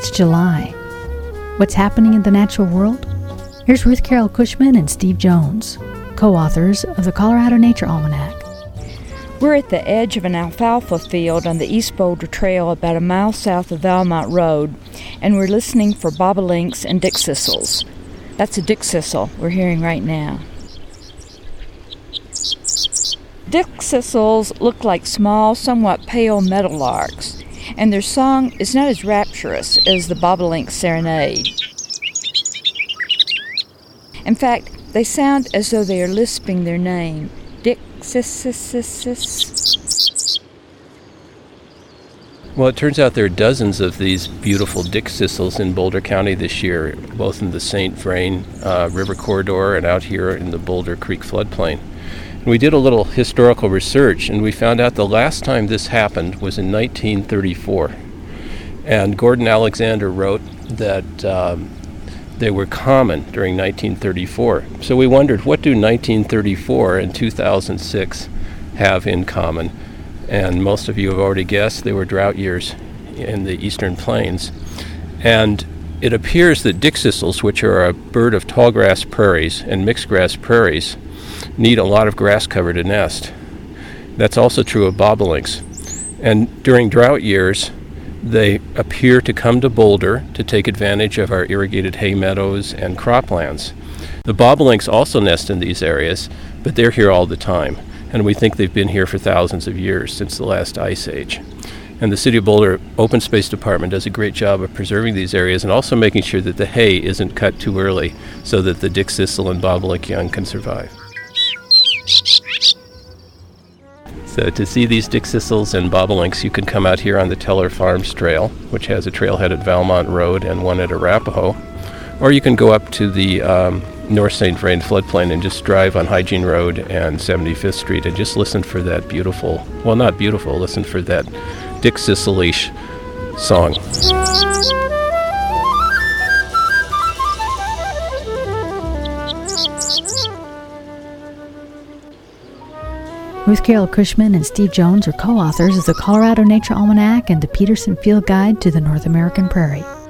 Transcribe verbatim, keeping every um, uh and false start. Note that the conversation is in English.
It's July. What's happening in the natural world? Here's Ruth Carol Cushman and Steve Jones, co-authors of the Colorado Nature Almanac. We're at the edge of an alfalfa field on the East Boulder Trail about a mile south of Valmont Road, and we're listening for bobolinks and dickcissels. That's a dickcissel we're hearing right now. Dickcissels look like small, somewhat pale meadowlarks, and their song is not as rapturous as the bobolink's serenade. In fact, they sound as though they are lisping their name, dick-sis-sis-sis-sis. Well, it turns out there are dozens of these beautiful dickcissels in Boulder County this year, both in the Saint Vrain uh, River Corridor and out here in the Boulder Creek floodplain. And we did a little historical research, and we found out the last time this happened was in nineteen thirty-four. And Gordon Alexander wrote that um, they were common during nineteen thirty-four. So we wondered, what do nineteen thirty-four and two thousand six have in common? And most of you have already guessed they were drought years in the eastern plains. And it appears that dickcissels, which are a bird of tallgrass prairies and mixed-grass prairies, need a lot of grass cover to nest. That's also true of bobolinks. And during drought years, they appear to come to Boulder to take advantage of our irrigated hay meadows and croplands. The bobolinks also nest in these areas, but they're here all the time, and we think they've been here for thousands of years, since the last ice age. And the City of Boulder Open Space Department does a great job of preserving these areas and also making sure that the hay isn't cut too early so that the dickcissel and bobolink young can survive. So to see these dickcissels and bobolinks, you can come out here on the Teller Farms Trail, which has a trailhead at Valmont Road and one at Arapahoe. Or you can go up to the um, North Saint Vrain floodplain and just drive on Hygiene Road and seventy-fifth Street and just listen for that beautiful, well, not beautiful, listen for that dickcissel-ish song. Ruth Carol Cushman and Steve Jones are co-authors of the Colorado Nature Almanac and the Peterson Field Guide to the North American Prairie.